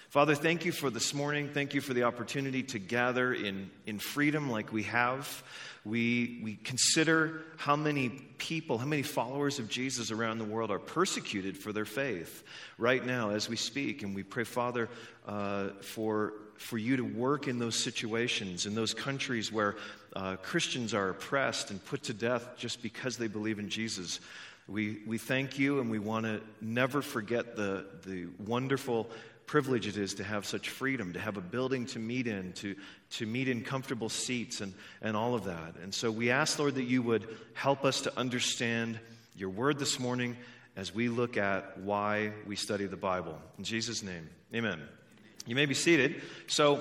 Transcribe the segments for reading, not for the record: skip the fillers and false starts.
Father, thank you for this morning. Thank you for the opportunity to gather in freedom like we have. We consider how many people, how many followers of Jesus around the world are persecuted for their faith right now as we speak. And we pray, Father, for you to work in those situations, in those countries where Christians are oppressed and put to death just because they believe in Jesus. We thank you, and we want to never forget the wonderful privilege it is to have such freedom, to have a building to meet in, to meet in comfortable seats and all of that. And so we ask, Lord, that you would help us to understand your word this morning as we look at why we study the Bible. In Jesus' name, amen. You may be seated. So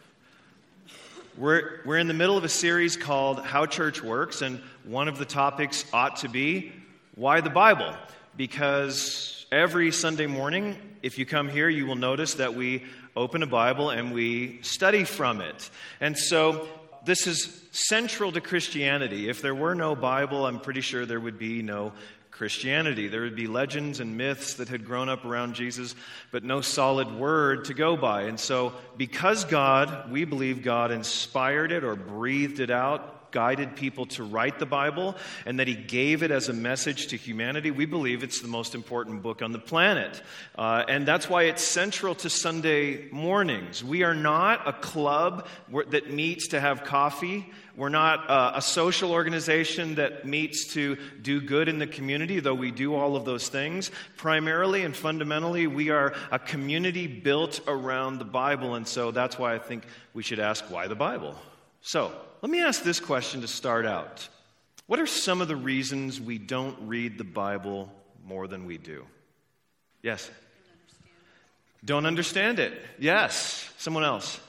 we're in the middle of a series called How Church Works, and one of the topics ought to be why the Bible? Because every Sunday morning, if you come here, you will notice that we open a Bible and we study from it. And so this is central to Christianity. If there were no Bible, I'm pretty sure there would be no Christianity. There would be legends and myths that had grown up around Jesus, but no solid word to go by. And so because we believe God inspired it or breathed it out, guided people to write the Bible, and that he gave it as a message to humanity, we believe it's the most important book on the planet. And that's why it's central to Sunday mornings. We are not a club that meets to have coffee. We're not a social organization that meets to do good in the community, though we do all of those things. Primarily and fundamentally, we are a community built around the Bible, and so that's why I think we should ask, why the Bible? So, let me ask this question to start out. What are some of the reasons we don't read the Bible more than we do? Yes? Don't understand it. Yes. Someone else?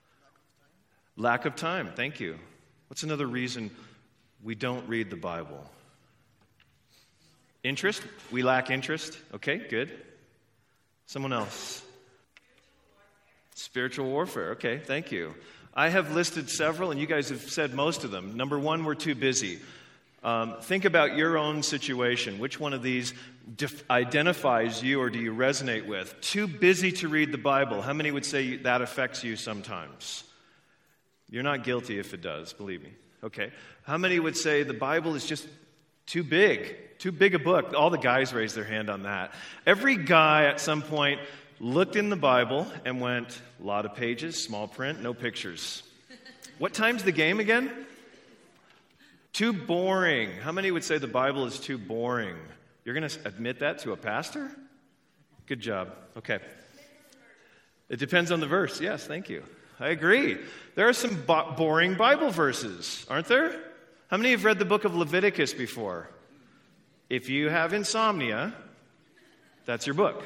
Lack of time. Thank you. What's another reason we don't read the Bible? Interest? We lack interest. Okay, good. Someone else? Spiritual warfare. Okay, thank you. I have listed several, and you guys have said most of them. Number one, we're too busy. Think about your own situation. Which one of these identifies you or do you resonate with? Too busy to read the Bible. How many would say that affects you sometimes? You're not guilty if it does, believe me. Okay. How many would say the Bible is just too big a book? All the guys raised their hand on that. Every guy at some point looked in the Bible and went, a lot of pages, small print, no pictures. What time's the game again? Too boring. How many would say the Bible is too boring? You're going to admit that to a pastor? Good job. Okay. It depends on the verse. Yes, thank you. I agree. There are some boring Bible verses, aren't there? How many have read the book of Leviticus before? If you have insomnia, that's your book.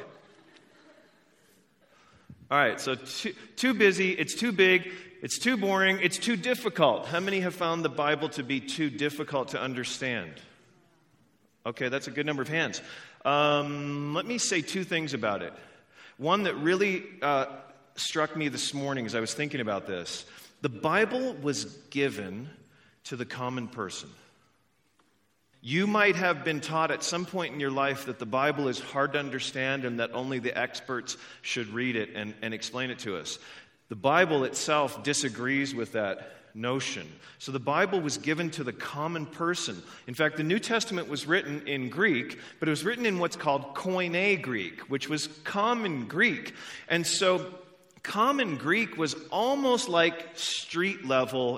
All right, so too busy, it's too big, it's too boring, it's too difficult. How many have found the Bible to be too difficult to understand? Okay, that's a good number of hands. Let me say two things about it. One that really struck me this morning as I was thinking about this. The Bible was given to the common person. You might have been taught at some point in your life that the Bible is hard to understand and that only the experts should read it and explain it to us. The Bible itself disagrees with that notion. So the Bible was given to the common person. In fact, the New Testament was written in Greek, but it was written in what's called Koine Greek, which was common Greek. And so common Greek was almost like street level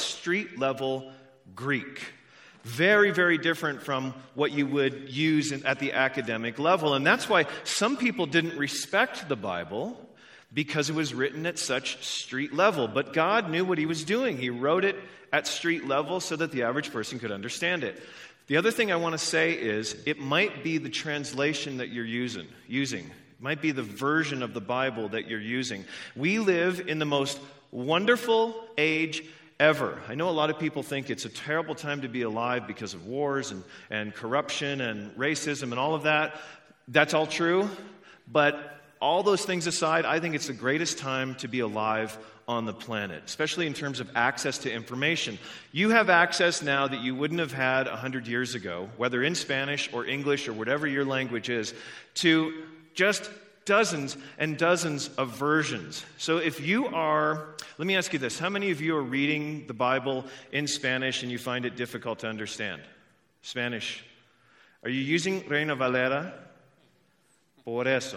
Greek. Very, very different from what you would use at the academic level. And that's why some people didn't respect the Bible, because it was written at such street level. But God knew what he was doing. He wrote it at street level so that the average person could understand it. The other thing I want to say is it might be the translation that you're using. It might be the version of the Bible that you're using. We live in the most wonderful age ever. I know a lot of people think it's a terrible time to be alive because of wars and corruption and racism and all of that. That's all true. But all those things aside, I think it's the greatest time to be alive on the planet, especially in terms of access to information. You have access now that you wouldn't have had 100 years ago, whether in Spanish or English or whatever your language is, to just dozens and dozens of versions. So if you are, let me ask you this, how many of you are reading the Bible in Spanish and you find it difficult to understand? Spanish. Are you using Reina Valera? Por eso.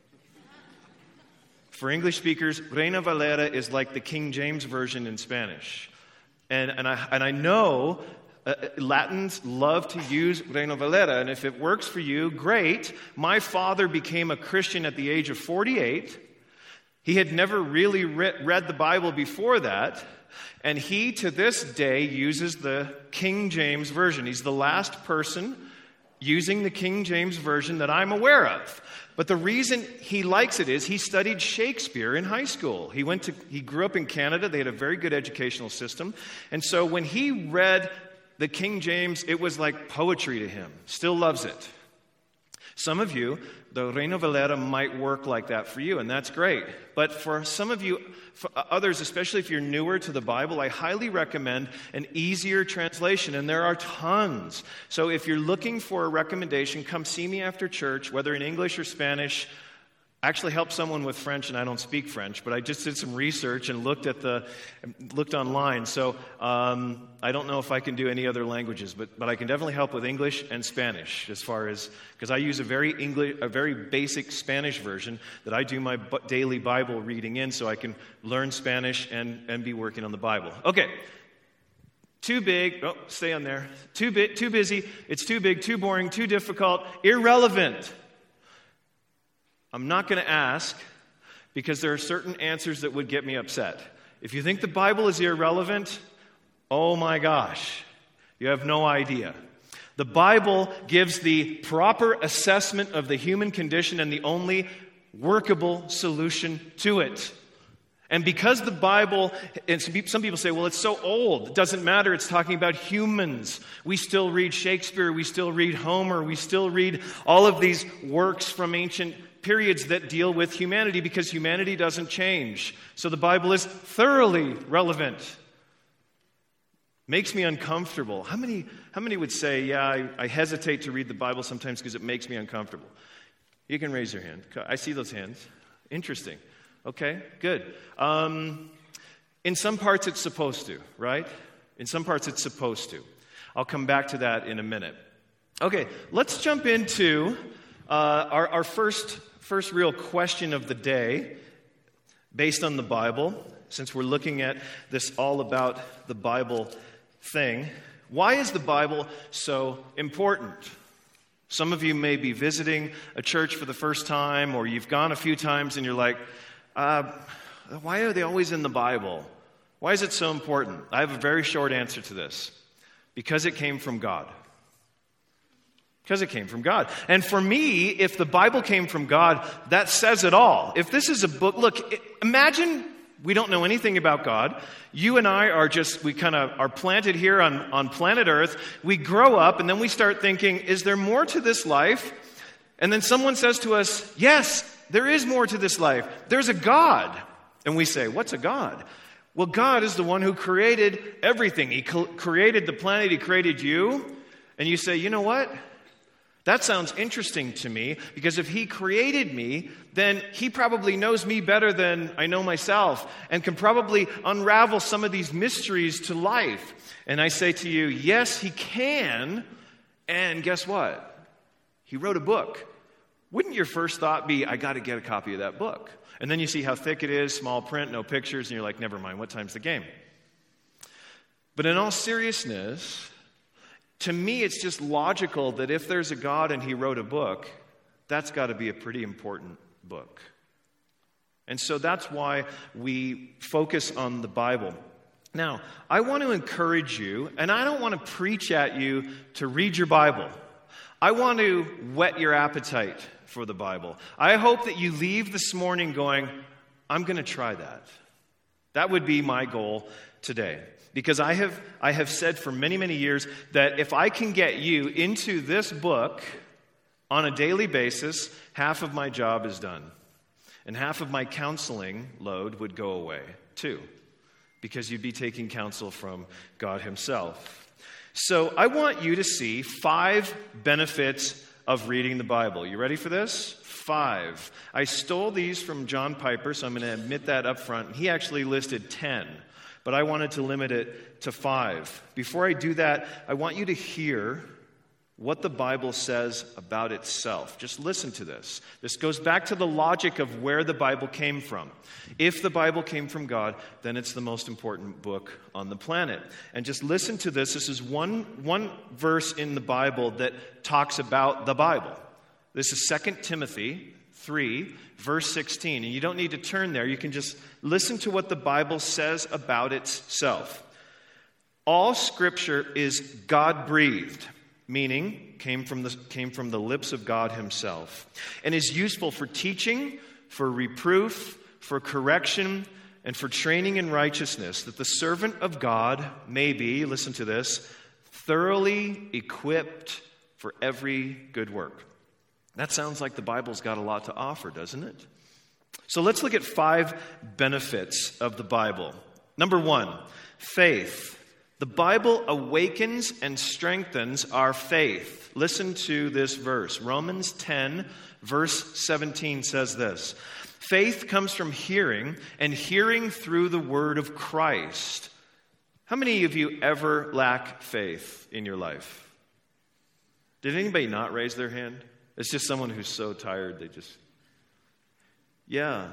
For English speakers, Reina Valera is like the King James Version in Spanish. And I know Latins love to use Reina Valera, and if it works for you, great. My father became a Christian at the age of 48. He had never really read the Bible before that, and he, to this day, uses the King James Version. He's the last person using the King James Version that I'm aware of. But the reason he likes it is he studied Shakespeare in high school. He grew up in Canada. They had a very good educational system. And so when he read the King James, it was like poetry to him. Still loves it. Some of you, the Reina Valera might work like that for you, and that's great. But for some of you, for others, especially if you're newer to the Bible, I highly recommend an easier translation, and there are tons. So if you're looking for a recommendation, come see me after church, whether in English or Spanish. I actually helped someone with French, and I don't speak French, but I just did some research and looked online. So I don't know if I can do any other languages, but I can definitely help with English and Spanish, as far as, because I use a very basic Spanish version that I do my daily Bible reading in, so I can learn Spanish and be working on the Bible. Okay. Too big. Oh, stay on there. Too busy. It's too big. Too boring. Too difficult. Irrelevant. I'm not going to ask, because there are certain answers that would get me upset. If you think the Bible is irrelevant, oh my gosh, you have no idea. The Bible gives the proper assessment of the human condition and the only workable solution to it. And because the Bible, and some people say, well, it's so old, it doesn't matter, it's talking about humans. We still read Shakespeare, we still read Homer, we still read all of these works from ancient periods that deal with humanity, because humanity doesn't change. So the Bible is thoroughly relevant. Makes me uncomfortable. How many would say, yeah, I hesitate to read the Bible sometimes because it makes me uncomfortable? You can raise your hand. I see those hands. Interesting. Okay, good. In some parts it's supposed to, right? In some parts it's supposed to. I'll come back to that in a minute. Okay, let's jump into our first real question of the day based on the Bible, since we're looking at this all about the Bible thing. Why is the Bible so important? Some of you may be visiting a church for the first time, or you've gone a few times and you're like, why are they always in the Bible? Why is it so important? I have a very short answer to this. Because it came from God. Because it came from God. And for me, if the Bible came from God, that says it all. If this is a book, look, imagine we don't know anything about God. You and I we kind of are planted here on planet Earth. We grow up and then we start thinking, is there more to this life? And then someone says to us, yes, there is more to this life. There's a God. And we say, what's a God? Well, God is the one who created everything. He created the planet. He created you. And you say, you know what? That sounds interesting to me, because if he created me, then he probably knows me better than I know myself and can probably unravel some of these mysteries to life. And I say to you, yes, he can. And guess what? He wrote a book. Wouldn't your first thought be, I got to get a copy of that book? And then you see how thick it is, small print, no pictures, and you're like, never mind, what time's the game? But in all seriousness, to me, it's just logical that if there's a God and he wrote a book, that's got to be a pretty important book. And so that's why we focus on the Bible. Now, I want to encourage you, and I don't want to preach at you to read your Bible. I want to whet your appetite for the Bible. I hope that you leave this morning going, I'm going to try that. That would be my goal today. Because I have said for many, many years that if I can get you into this book on a daily basis, half of my job is done. And half of my counseling load would go away too. Because you'd be taking counsel from God himself. So I want you to see 5 benefits of reading the Bible. You ready for this? 5. I stole these from John Piper, so I'm going to admit that up front. He actually listed 10, but I wanted to limit it to 5. Before I do that, I want you to hear what the Bible says about itself. Just listen to this. This goes back to the logic of where the Bible came from. If the Bible came from God, then it's the most important book on the planet. And just listen to this. This is one verse in the Bible that talks about the Bible. This is 2 Timothy 3, verse 16. And you don't need to turn there. You can just listen to what the Bible says about itself. All Scripture is God-breathed, meaning came from the lips of God himself, and is useful for teaching, for reproof, for correction, and for training in righteousness, that the servant of God may be, listen to this, thoroughly equipped for every good work. That sounds like the Bible's got a lot to offer, doesn't it? So let's look at 5 benefits of the Bible. Number 1, faith. The Bible awakens and strengthens our faith. Listen to this verse. Romans 10, verse 17 says this. Faith comes from hearing, and hearing through the word of Christ. How many of you ever lack faith in your life? Did anybody not raise their hand? It's just someone who's so tired, they just... Yeah.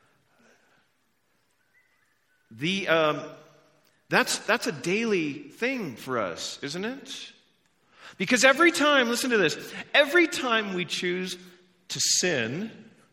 That's a daily thing for us, isn't it? Because every time, listen to this, every time we choose to sin,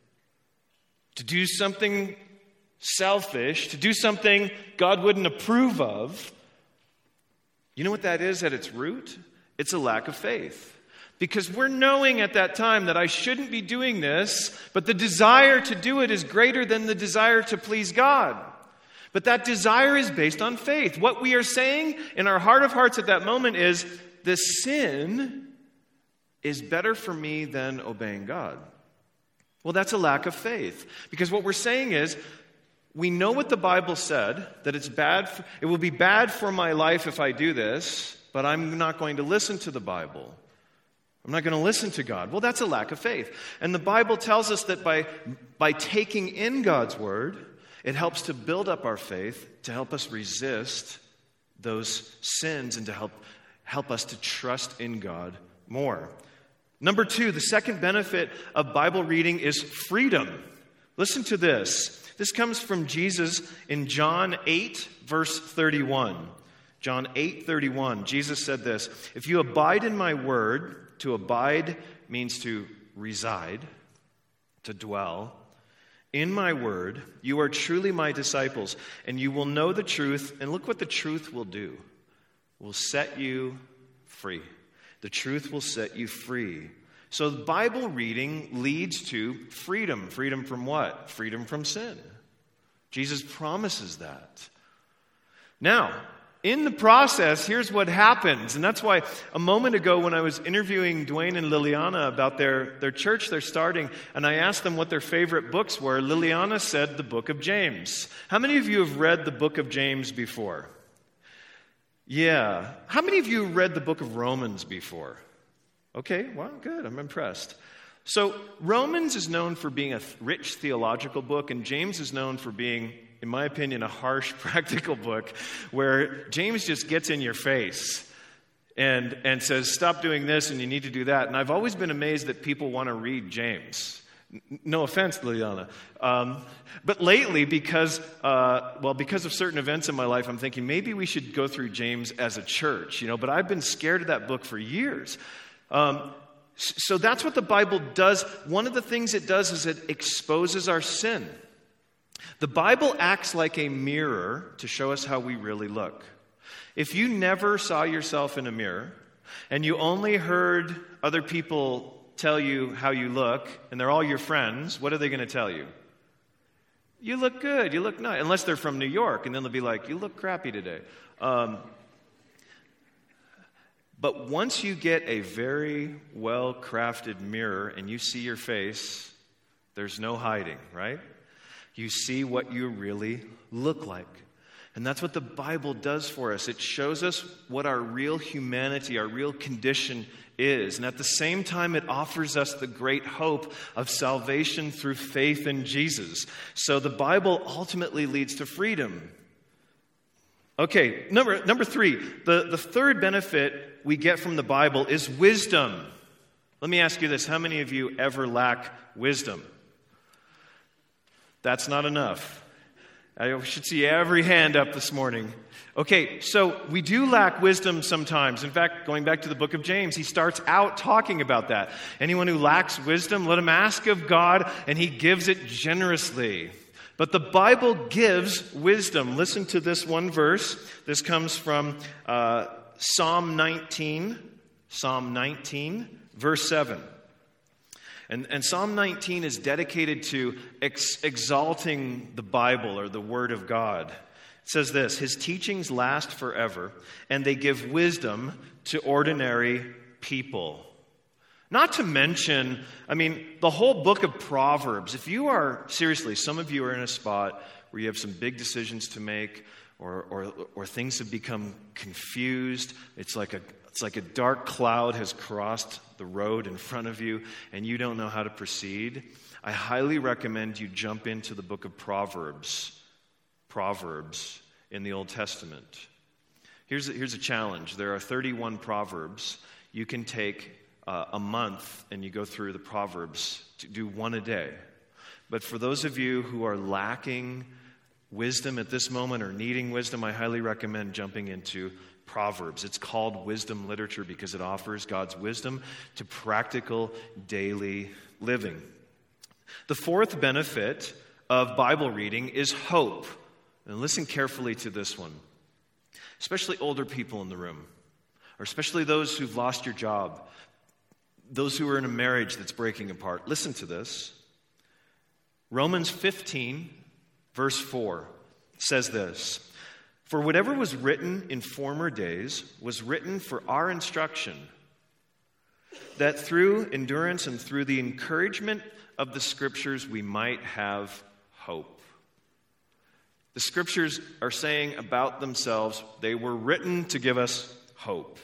to do something selfish, to do something God wouldn't approve of, you know what that is at its root? It's a lack of faith. Because we're knowing at that time that I shouldn't be doing this, but the desire to do it is greater than the desire to please God. But that desire is based on faith. What we are saying in our heart of hearts at that moment is, the sin is better for me than obeying God. Well, that's a lack of faith. Because what we're saying is, we know what the Bible said, that it will be bad for my life if I do this, but I'm not going to listen to the Bible. I'm not going to listen to God. Well, that's a lack of faith. And the Bible tells us that by taking in God's word, it helps to build up our faith, to help us resist those sins, and to help us to trust in God more. Number 2, the second benefit of Bible reading is freedom. Listen to this. This comes from Jesus in John 8, verse 31. John 8:31. Jesus said this, "If you abide in my word," to abide means to reside, to dwell, "in my word, you are truly my disciples, and you will know the truth." And look what the truth will do. Will set you free. The truth will set you free. So Bible reading leads to freedom. Freedom from what? Freedom from sin. Jesus promises that. Now, in the process, here's what happens. And that's why a moment ago when I was interviewing Dwayne and Liliana about their church they're starting, and I asked them what their favorite books were, Liliana said the book of James. How many of you have read the book of James before? Yeah. How many of you read the book of Romans before? Okay, well, good. I'm impressed. So Romans is known for being a rich theological book, and James is known for being, in my opinion, a harsh practical book where James just gets in your face and says, stop doing this and you need to do that. And I've always been amazed that people want to read James. No offense, Liliana. But lately, because of certain events in my life, I'm thinking maybe we should go through James as a church, but I've been scared of that book for years. So that's what the Bible does. One of the things it does is it exposes our sin. The Bible acts like a mirror to show us how we really look. If you never saw yourself in a mirror and you only heard other people tell you how you look, and they're all your friends, what are they going to tell you? You look good, you look nice. Unless they're from New York, and then they'll be like, you look crappy today. But once you get a very well-crafted mirror and you see your face, there's no hiding, right? You see what you really look like. And that's what the Bible does for us. It shows us what our real humanity, our real condition is. And at the same time, it offers us the great hope of salvation through faith in Jesus. So the Bible ultimately leads to freedom. Okay, number three, the third benefit we get from the Bible is wisdom. Let me ask you this. How many of you ever lack wisdom? That's not enough. I should see every hand up this morning. Okay, so we do lack wisdom sometimes. In fact, going back to the book of James, he starts out talking about that. Anyone who lacks wisdom, let him ask of God, and he gives it generously. But the Bible gives wisdom. Listen to this one verse. This comes from Psalm 19, verse 7. And Psalm 19 is dedicated to exalting the Bible or the Word of God. It says this, His teachings last forever, and they give wisdom to ordinary people. Not to mention, the whole book of Proverbs. If you are, seriously, some of you are in a spot where you have some big decisions to make, or things have become confused. It's like a dark cloud has crossed the road in front of you, and you don't know how to proceed. I highly recommend you jump into the book of Proverbs in the Old Testament. Here's a challenge. There are 31 Proverbs. You can take a month and you go through the Proverbs to do one a day. But for those of you who are lacking wisdom at this moment or needing wisdom, I highly recommend jumping into Proverbs. It's called wisdom literature because it offers God's wisdom to practical daily living. The fourth benefit of Bible reading is hope. And listen carefully to this one. Especially older people in the room, or especially those who've lost your job, those who are in a marriage that's breaking apart. Listen to this. Romans 15, verse 4 says this, For whatever was written in former days was written for our instruction, that through endurance and through the encouragement of the Scriptures we might have hope. The Scriptures are saying about themselves, they were written to give us hope.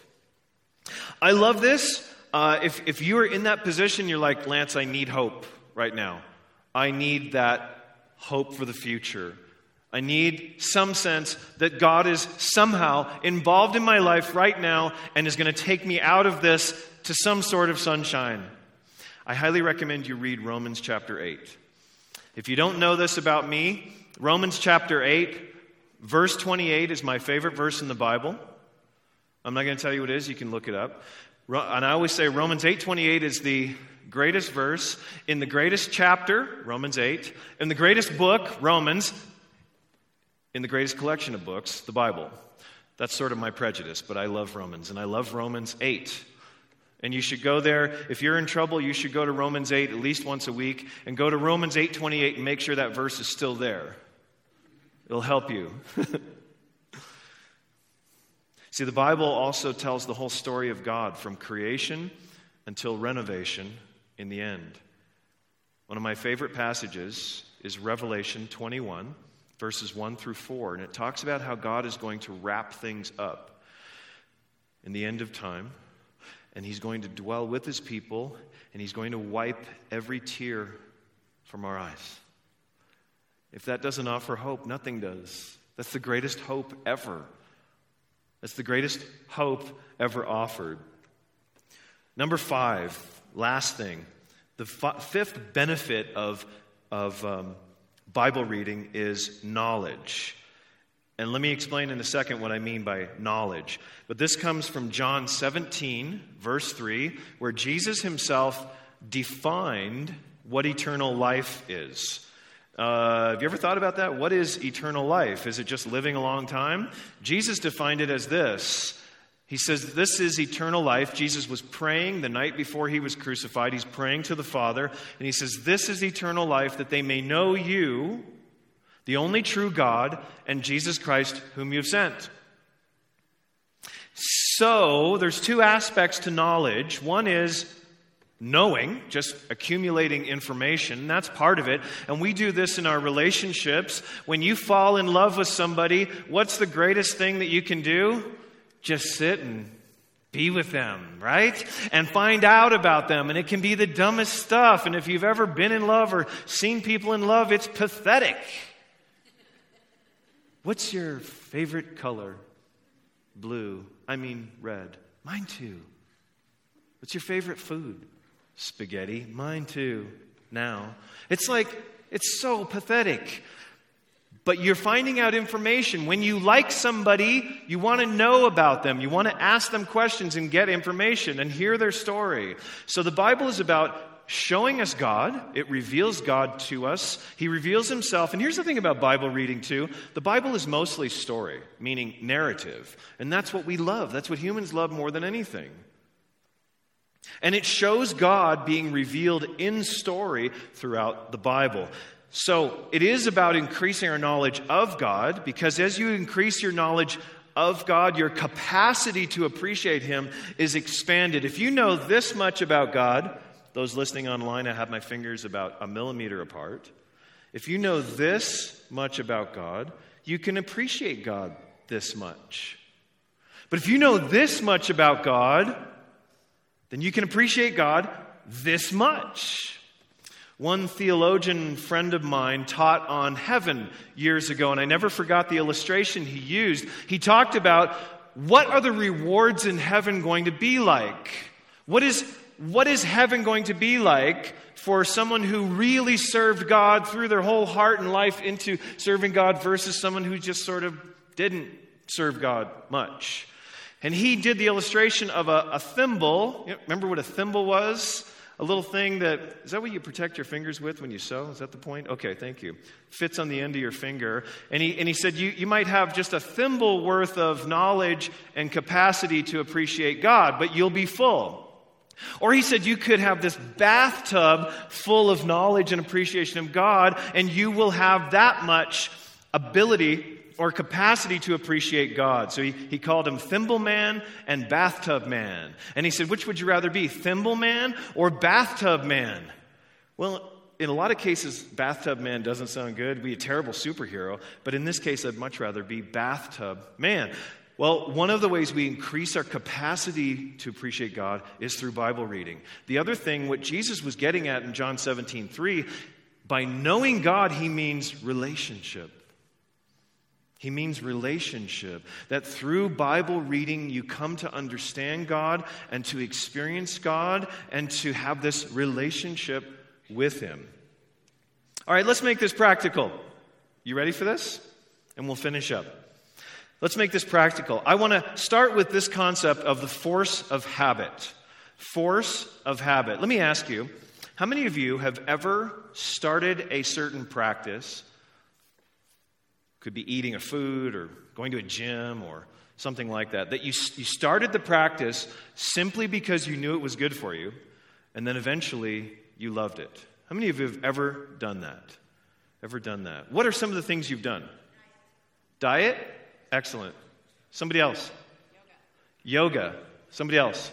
I love this. If you are in that position, you're like, Lance, I need hope right now. I need that hope for the future. I need some sense that God is somehow involved in my life right now and is going to take me out of this to some sort of sunshine. I highly recommend you read Romans chapter 8. If you don't know this about me, Romans chapter 8, verse 28 is my favorite verse in the Bible. I'm not going to tell you what it is. You can look it up. And I always say Romans 8:28 is the greatest verse in the greatest chapter, Romans 8, in the greatest book, Romans, in the greatest collection of books, the Bible. That's sort of my prejudice, but I love Romans, and I love Romans 8. And you should go there. If you're in trouble, you should go to Romans 8 at least once a week, and go to Romans 8:28 and make sure that verse is still there. It'll help you. See, the Bible also tells the whole story of God from creation until renovation in the end. One of my favorite passages is Revelation 21, verses 1 through 4, and it talks about how God is going to wrap things up in the end of time, and He's going to dwell with His people, and He's going to wipe every tear from our eyes. If that doesn't offer hope, nothing does. That's the greatest hope ever. That's the greatest hope ever offered. Number 5, last thing. The fifth benefit of Bible reading is knowledge. And let me explain in a second what I mean by knowledge. But this comes from John 17, verse 3, where Jesus Himself defined what eternal life is. Have you ever thought about that? What is eternal life? Is it just living a long time? Jesus defined it as this. He says, this is eternal life. Jesus was praying the night before He was crucified. He's praying to the Father. And He says, this is eternal life, that they may know You, the only true God, and Jesus Christ, whom You have sent. So, there's two aspects to knowledge. One is knowing, just accumulating information. That's part of it. And we do this in our relationships. When you fall in love with somebody, what's the greatest thing that you can do? Just sit and be with them, right? And find out about them. And it can be the dumbest stuff. And if you've ever been in love or seen people in love, it's pathetic. What's your favorite color? Blue. Red. Mine too. What's your favorite food? Spaghetti. Mine too. Now. It's so pathetic. But you're finding out information. When you like somebody, you want to know about them. You want to ask them questions and get information and hear their story. So the Bible is about showing us God. It reveals God to us. He reveals himself. And here's the thing about Bible reading too. The Bible is mostly story, meaning narrative. And that's what we love. That's what humans love more than anything. And it shows God being revealed in story throughout the Bible. So it is about increasing our knowledge of God, because as you increase your knowledge of God, your capacity to appreciate him is expanded. If you know this much about God, those listening online, I have my fingers about a millimeter apart. If you know this much about God, you can appreciate God this much. But if you know this much about God, then you can appreciate God this much. One theologian friend of mine taught on heaven years ago, and I never forgot the illustration he used. He talked about, what are the rewards in heaven going to be like? What is heaven going to be like for someone who really served God through their whole heart and life into serving God versus someone who just sort of didn't serve God much? And he did the illustration of a thimble. Remember what a thimble was? A little thing is that what you protect your fingers with when you sew? Is that the point? Okay, thank you. Fits on the end of your finger. And he said you might have just a thimble worth of knowledge and capacity to appreciate God, but you'll be full. Or he said you could have this bathtub full of knowledge and appreciation of God, and you will have that much ability or capacity to appreciate God. So he called him Thimble Man and Bathtub Man. And he said, which would you rather be, Thimble Man or Bathtub Man? Well, in a lot of cases, Bathtub Man doesn't sound good. It'd be a terrible superhero. But in this case, I'd much rather be Bathtub Man. Well, one of the ways we increase our capacity to appreciate God is through Bible reading. The other thing, what Jesus was getting at in John 17:3, by knowing God, he means relationship. He means relationship. That through Bible reading, you come to understand God and to experience God and to have this relationship with him. All right, let's make this practical. You ready for this? And we'll finish up. Let's make this practical. I want to start with this concept of the force of habit. Force of habit. Let me ask you, how many of you have ever started a certain practice? Could be eating a food or going to a gym or something like that. That you started the practice simply because you knew it was good for you, and then eventually you loved it. How many of you have ever done that? Ever done that? What are some of the things you've done? Diet? Excellent. Somebody else? Yoga. Somebody else?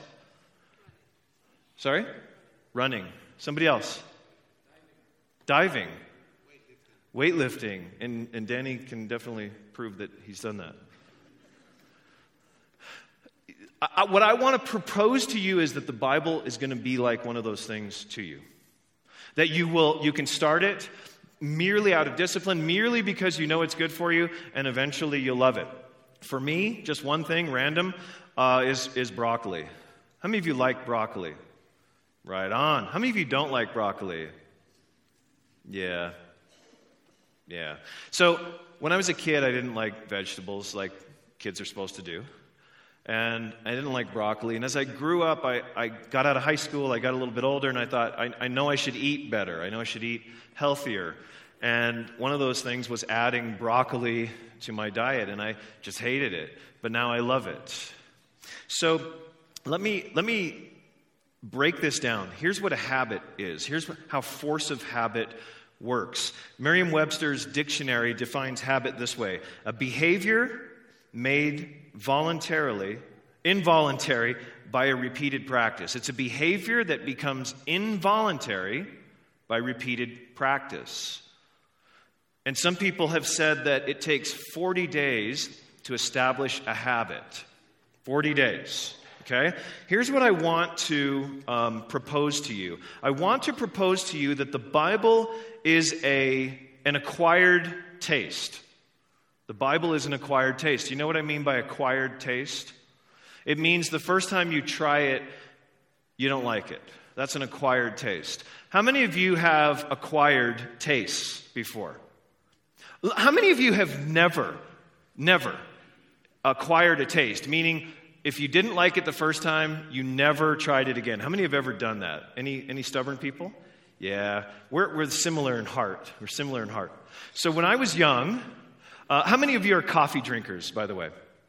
Sorry? Running. Somebody else? Diving. Weightlifting. And Danny can definitely prove that he's done that. What I want to propose to you is that the Bible is going to be like one of those things to you. That you can start it merely out of discipline, merely because you know it's good for you, and eventually you'll love it. For me, just one thing, random, is broccoli. How many of you like broccoli? Right on. How many of you don't like broccoli? Yeah. So when I was a kid, I didn't like vegetables like kids are supposed to do. And I didn't like broccoli. And as I grew up, I got out of high school, I got a little bit older, and I thought, I know I should eat better. I know I should eat healthier. And one of those things was adding broccoli to my diet, and I just hated it. But now I love it. So let me break this down. Here's what a habit is. Here's how force of habit works. Merriam-Webster's dictionary defines habit this way: a behavior made involuntary by a repeated practice. It's a behavior that becomes involuntary by repeated practice. And some people have said that it takes 40 days to establish a habit. 40 days. Okay? Here's what I want to propose to you. I want to propose to you that the Bible is an acquired taste. The Bible is an acquired taste. You know what I mean by acquired taste? It means the first time you try it, you don't like it. That's an acquired taste. How many of you have acquired tastes before? How many of you have never acquired a taste? Meaning, if you didn't like it the first time, you never tried it again. How many have ever done that? Any stubborn people? Yeah, we're similar in heart. We're similar in heart. So when I was young, how many of you are coffee drinkers, by the way?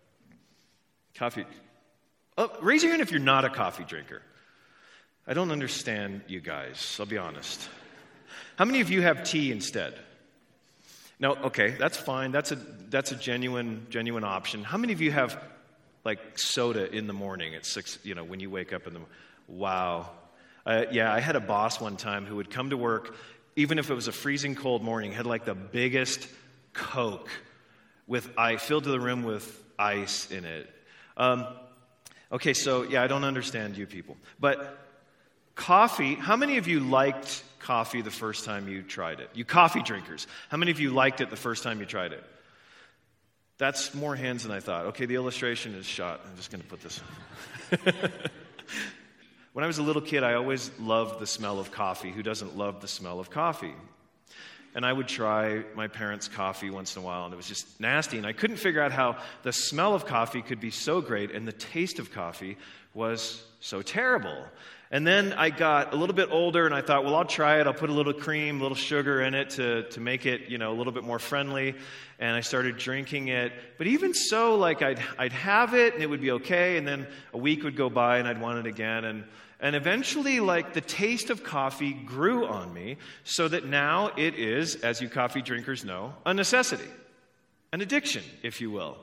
Coffee. Oh, raise your hand if you're not a coffee drinker. I don't understand you guys, I'll be honest. How many of you have tea instead? No, okay, that's fine. That's a genuine option. How many of you have like soda in the morning at 6, when you wake up in the morning? Wow. Yeah, I had a boss one time who would come to work, even if it was a freezing cold morning, had like the biggest Coke with ice, filled to the rim with ice in it. Okay, so yeah, I don't understand you people. But coffee, how many of you liked coffee the first time you tried it? You coffee drinkers, how many of you liked it the first time you tried it? That's more hands than I thought. Okay, the illustration is shot. I'm just going to put this on. When I was a little kid, I always loved the smell of coffee. Who doesn't love the smell of coffee? And I would try my parents' coffee once in a while, and it was just nasty. And I couldn't figure out how the smell of coffee could be so great and the taste of coffee was so terrible. And then I got a little bit older, and I thought, well, I'll try it. I'll put a little cream, a little sugar in it to make it, a little bit more friendly. And I started drinking it. But even so, like I'd have it, and it would be okay. And then a week would go by, and I'd want it again. And eventually, like, the taste of coffee grew on me, so that now it is, as you coffee drinkers know, a necessity, an addiction, if you will.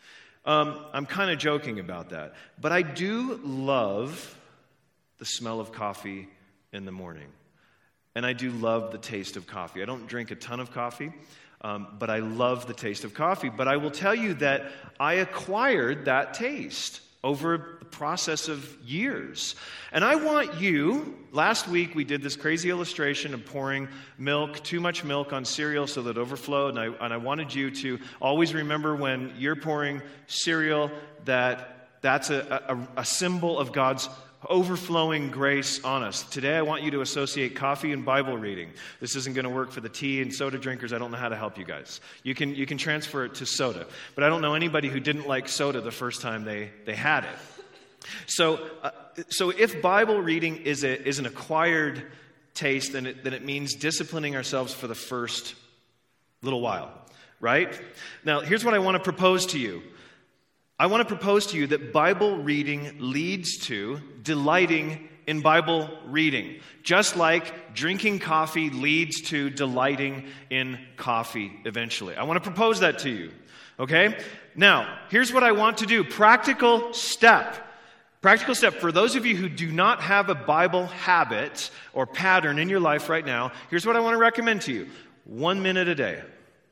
I'm kind of joking about that. But I do love the smell of coffee in the morning. And I do love the taste of coffee. I don't drink a ton of coffee, but I love the taste of coffee. But I will tell you that I acquired that taste over the process of years. And I want you, last week we did this crazy illustration of pouring milk, too much milk on cereal so that it overflowed. And I wanted you to always remember when you're pouring cereal that's a symbol of God's overflowing grace on us. Today I want you to associate coffee and Bible reading. This isn't going to work for the tea and soda drinkers. I don't know how to help you guys. You can transfer it to soda. But I don't know anybody who didn't like soda the first time they had it. So if Bible reading is an acquired taste, then it means disciplining ourselves for the first little while, right? Now, here's what I want to propose to you. I want to propose to you that Bible reading leads to delighting in Bible reading, just like drinking coffee leads to delighting in coffee eventually. I want to propose that to you, okay? Now, here's what I want to do. Practical step. For those of you who do not have a Bible habit or pattern in your life right now, here's what I want to recommend to you. 1 minute a day.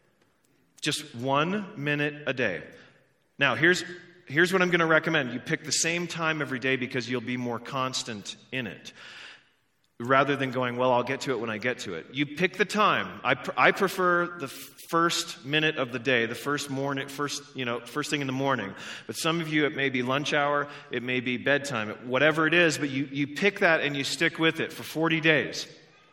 Just 1 minute a day. Now, here's what I'm going to recommend. You pick the same time every day because you'll be more constant in it. Rather than going, well, I'll get to it when I get to it. You pick the time. I prefer the first minute of the day, the first thing in the morning. But some of you, it may be lunch hour, it may be bedtime, whatever it is, but you pick that and you stick with it for 40 days.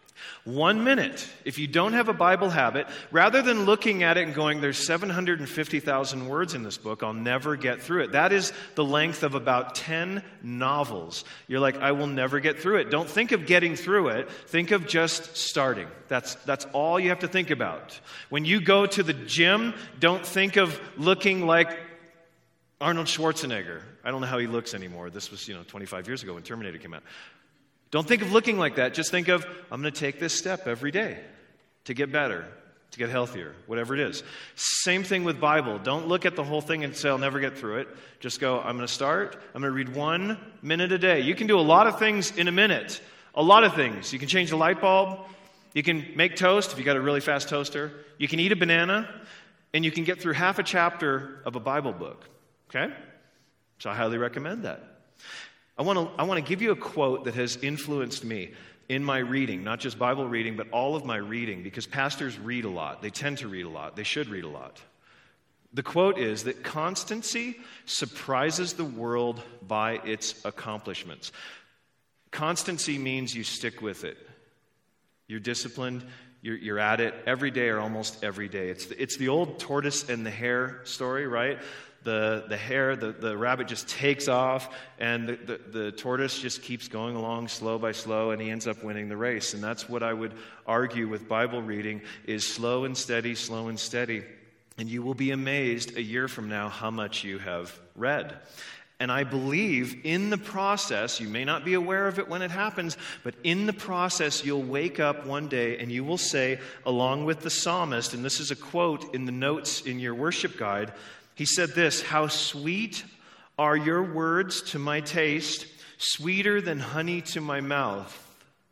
1 minute. If you don't have a Bible habit, rather than looking at it and going, there's 750,000 words in this book, I'll never get through it. That is the length of about 10 novels. You're like, I will never get through it. Don't think of getting through it. Think of just starting. That's all you have to think about. When you go to the gym, don't think of looking like Arnold Schwarzenegger. I don't know how he looks anymore. This was, 25 years ago when Terminator came out. Don't think of looking like that. Just think of, I'm going to take this step every day to get better. to get healthier, whatever it is. Same thing with Bible. Don't look at the whole thing and say, I'll never get through it. Just go, I'm going to start. I'm going to read 1 minute a day. You can do a lot of things in a minute. A lot of things. You can change the light bulb. You can make toast if you got a really fast toaster. You can eat a banana. And you can get through half a chapter of a Bible book. Okay? So I highly recommend that. I want to give you a quote that has influenced me in my reading, not just Bible reading, but all of my reading, because pastors read a lot. They tend to read a lot. They should read a lot. The quote is that constancy surprises the world by its accomplishments. Constancy means you stick with it. You're disciplined. You're at it every day or almost every day. It's the old tortoise and the hare story, right? The rabbit just takes off, and the tortoise just keeps going along slow by slow, and he ends up winning the race. And that's what I would argue with Bible reading is slow and steady, and you will be amazed a year from now how much you have read. And I believe in the process, you may not be aware of it when it happens, but in the process, you'll wake up one day and you will say, along with the psalmist, and this is a quote in the notes in your worship guide, he said this, "How sweet are your words to my taste, sweeter than honey to my mouth."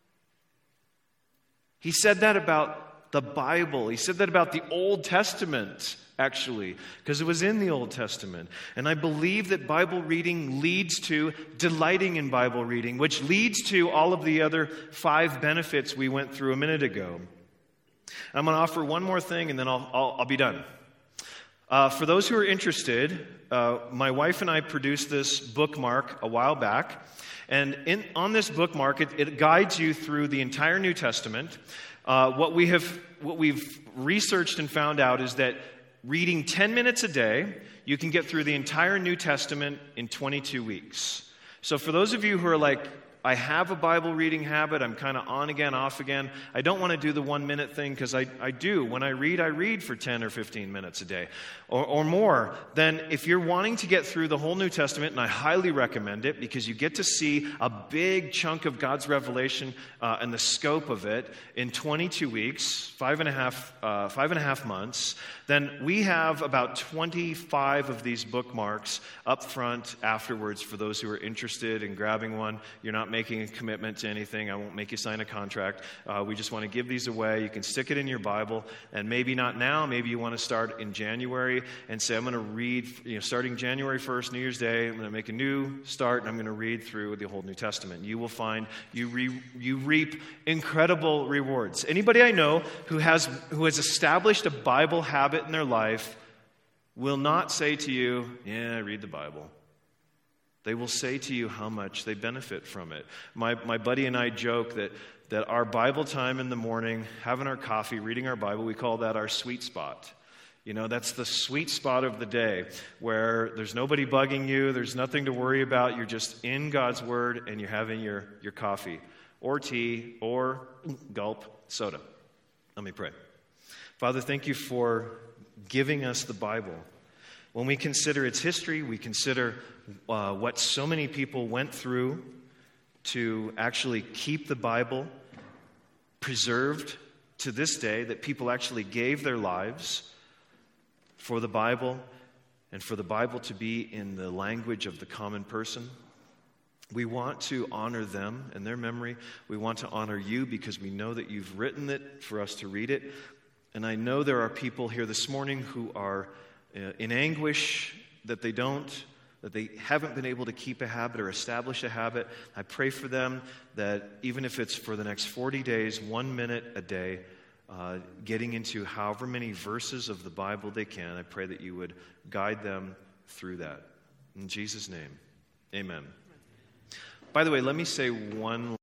He said that about the Bible. He said that about the Old Testament, actually, because it was in the Old Testament. And I believe that Bible reading leads to delighting in Bible reading, which leads to all of the other 5 benefits we went through a minute ago. I'm going to offer one more thing, and then I'll be done. For those who are interested, my wife and I produced this bookmark a while back. And on this bookmark, it guides you through the entire New Testament. What we've researched and found out is that reading 10 minutes a day, you can get through the entire New Testament in 22 weeks. So for those of you who are like, I have a Bible reading habit, I'm kind of on again, off again, I don't want to do the 1 minute thing because I do. When I read for 10 or 15 minutes a day or more. Then if you're wanting to get through the whole New Testament, and I highly recommend it because you get to see a big chunk of God's revelation and the scope of it in 22 weeks, 5.5 months, then we have about 25 of these bookmarks up front afterwards for those who are interested in grabbing one. You're not making a commitment to anything. I won't make you sign a contract. We just want to give these away. You can stick it in your Bible, and maybe not now. Maybe you want to start in January and say, I'm going to read, starting January 1st, New Year's Day, I'm going to make a new start, and I'm going to read through the whole New Testament. You will find you reap incredible rewards. Anybody I know who has established a Bible habit in their life will not say to you, yeah, I read the Bible. They will say to you how much they benefit from it. My buddy and I joke that our Bible time in the morning, having our coffee, reading our Bible, we call that our sweet spot. That's the sweet spot of the day where there's nobody bugging you, there's nothing to worry about, you're just in God's Word and you're having your coffee or tea or gulp soda. Let me pray. Father, thank you for giving us the Bible. When we consider its history, we consider what so many people went through to actually keep the Bible preserved to this day, that people actually gave their lives for the Bible and for the Bible to be in the language of the common person. We want to honor them and their memory. We want to honor you because we know that you've written it for us to read it. And I know there are people here this morning who are in anguish that they haven't been able to keep a habit or establish a habit. I pray for them that even if it's for the next 40 days, 1 minute a day, getting into however many verses of the Bible they can, I pray that you would guide them through that. In Jesus' name, amen. By the way, let me say one